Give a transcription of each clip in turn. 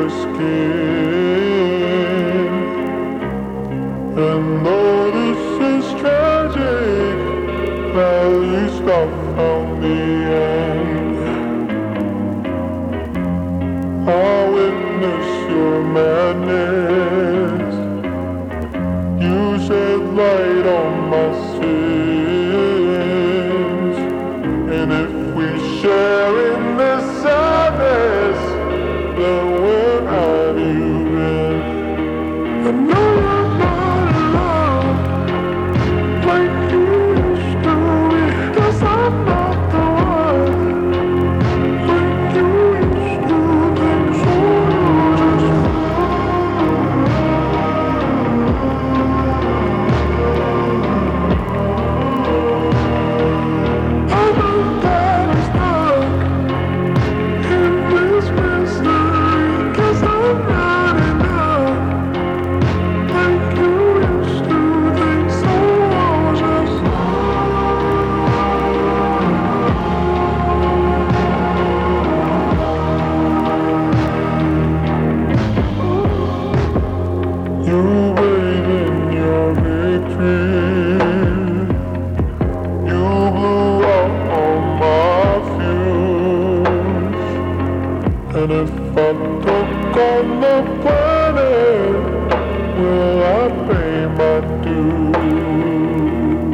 your skin. And though this is tragic, at least I found the end. I witness your madness. You shed light on my sins. And if we share in this sadness, then where have you been? I know I'm not alone, like you used to be, 'cause I'm not the one, like you used to think so. I know that I'm stuck in this mystery, 'cause I'm not enough, like you used to think so. Just you wait in your victory. You blew out all my fuse. And if I took on the planet, will I pay my dues?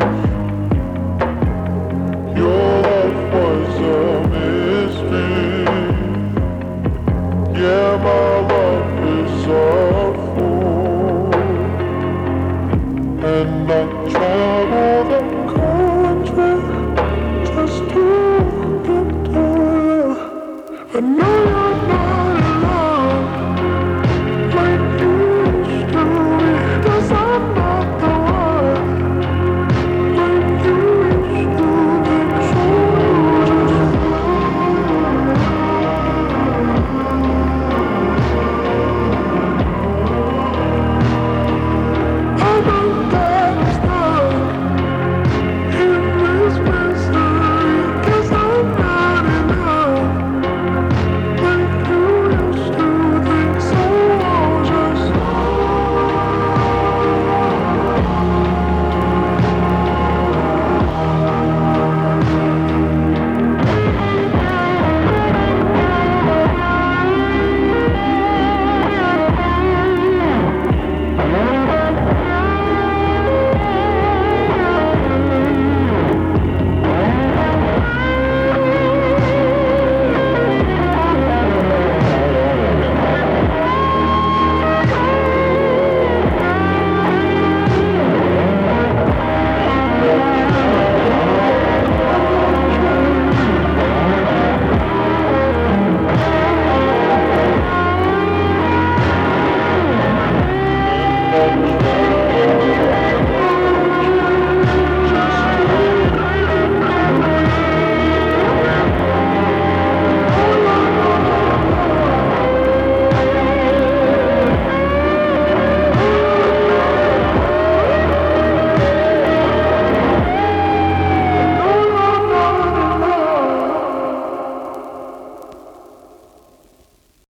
Your love was a mystery. Yeah, my love is a fool. And I travel the country just to get to you. I know you're not